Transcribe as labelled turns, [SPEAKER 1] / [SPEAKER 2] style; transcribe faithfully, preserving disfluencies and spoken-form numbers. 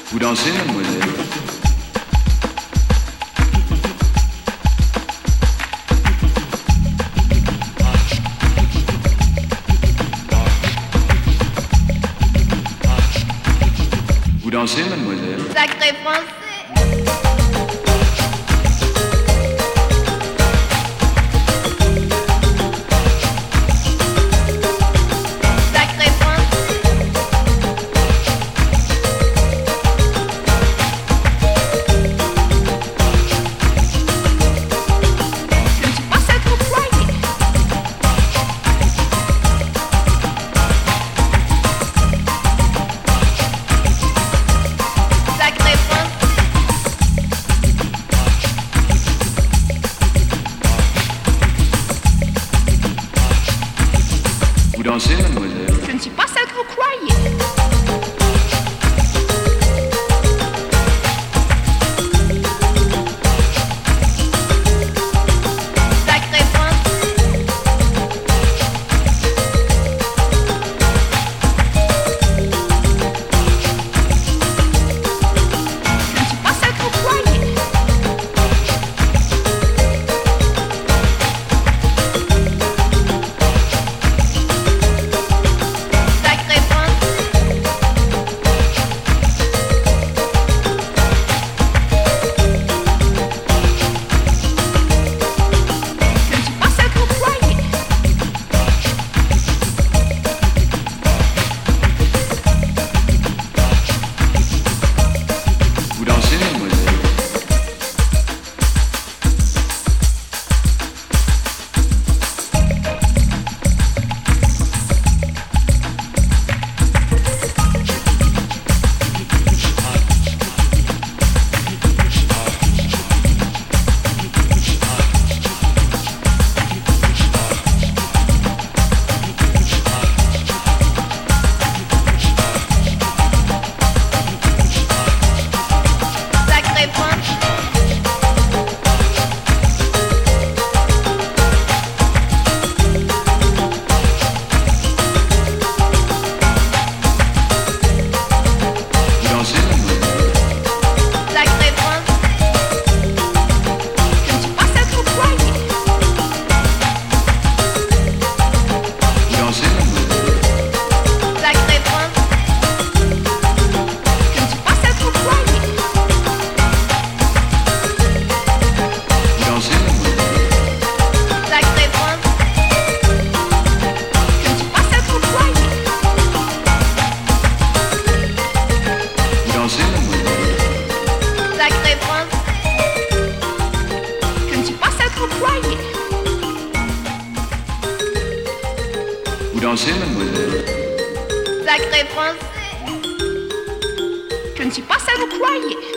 [SPEAKER 1] Vous dansez, mademoiselle? Vous dansez, mademoiselle?
[SPEAKER 2] Sacré français.
[SPEAKER 1] Vous dansez, mademoiselle?
[SPEAKER 2] Je ne suis pas celle que vous croyez. Sacré français. Je ne suis pas celle que vous croyez.
[SPEAKER 1] Vous dansez, mademoiselle? Vous dansez, mademoiselle?
[SPEAKER 2] Sacré français. Je ne suis pas celle que vous croyez.